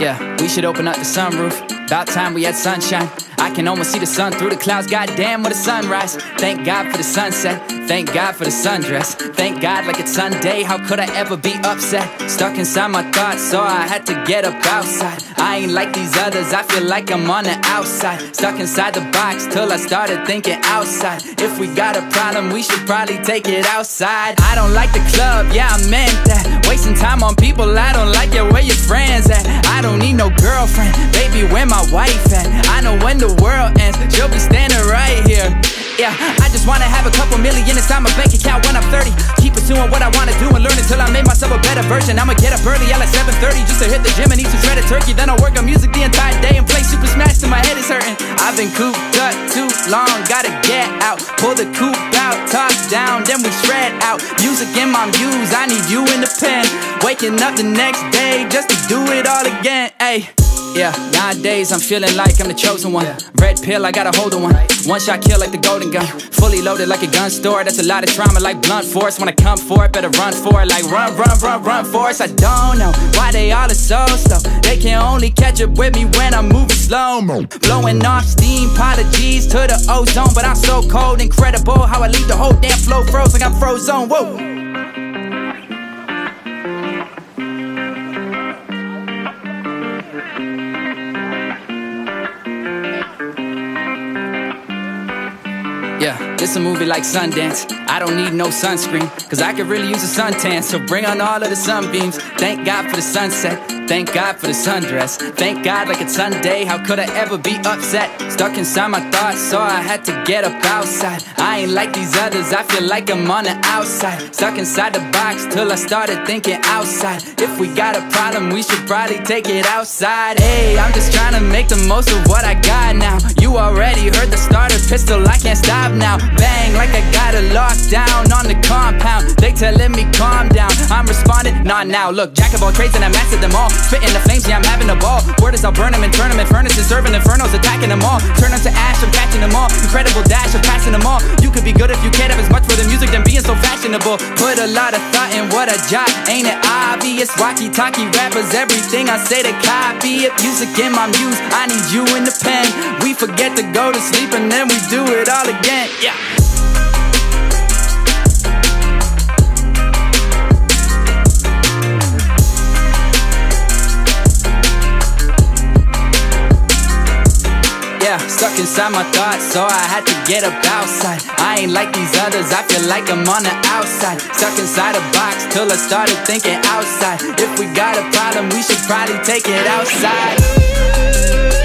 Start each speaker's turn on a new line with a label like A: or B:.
A: Yeah, we should open up the sunroof. About time we had sunshine. I can almost see the sun through the clouds. Goddamn, what a sunrise. Thank God for the sunset. Thank God for the sundress. Thank God like it's Sunday. How could I ever be upset? Stuck inside my thoughts, so I had to get up outside. I ain't like these others, I feel like I'm on the outside. Stuck inside the box till I started thinking outside. If we got a problem, we should probably take it outside. I don't like the club, yeah, I meant that. Wasting time on people I don't like, yeah, where your friends at? I don't need no girlfriend, baby, where my wife at? I know when the world ends, she'll be standing right here. Yeah, I just wanna have a couple million inside my bank account when I'm 30. Keep pursuing what I wanna do and learn until I make myself a better version. I'ma get up early at like 7:30 just to hit the gym and eat some shredded turkey. Then I'll work on music the entire day and play Super Smash till my head is hurting. I've been cooped up too long, gotta get out. Pull the coupe out, toss down, then we shred out. Music in my muse, I need you in the pen. Waking up the next day just to do it all again, ayy. Yeah, nowadays I'm feeling like I'm the chosen one. Red pill, I got a hold of one. One shot kill like the golden gun. Fully loaded like a gun store. That's a lot of trauma like blunt force. When I come for it, better run for it. Like run force. I don't know why they all are so slow. They can only catch up with me when I'm moving slow-mo. Blowing off steam, apologies to the ozone. But I'm so cold, incredible how I leave the whole damn flow froze like I'm frozen. Whoa. Yeah, this a movie like Sundance. I don't need no sunscreen, cause I could really use a suntan. So bring on all of the sunbeams. Thank God for the sunset. Thank God for the sundress. Thank God like it's Sunday. How could I ever be upset? Stuck inside my thoughts, so I had to get up outside. I ain't like these others, I feel like I'm on the outside. Stuck inside the box till I started thinking outside. If we got a problem, we should probably take it outside. Hey, I'm just trying to make the most of what I got now. You already heard the starter pistol, I can't stop now. Bang, like I got a lockdown on the compound. They telling me calm down, I'm responding, nah now. Look, jack of all trades and I mastered them all. Spitting the flames, yeah I'm having a ball. Word is I'll burn them and turn them in furnaces. Serving infernos, attacking them all. Turn them to ash, I'm catching them all. Incredible dash, I'm passing them all. You could be good if you cared up as much for the music than being so fashionable. Put a lot of thought in what I jot, ain't it obvious? Walkie-talkie rappers, everything I say to copy it. Music in my muse, I need you in the pen. We forget to go to sleep and then we do it all again, yeah. Yeah, stuck inside my thoughts, so I had to get up outside. I ain't like these others, I feel like I'm on the outside. Stuck inside a box till I started thinking outside. If we got a problem, we should probably take it outside.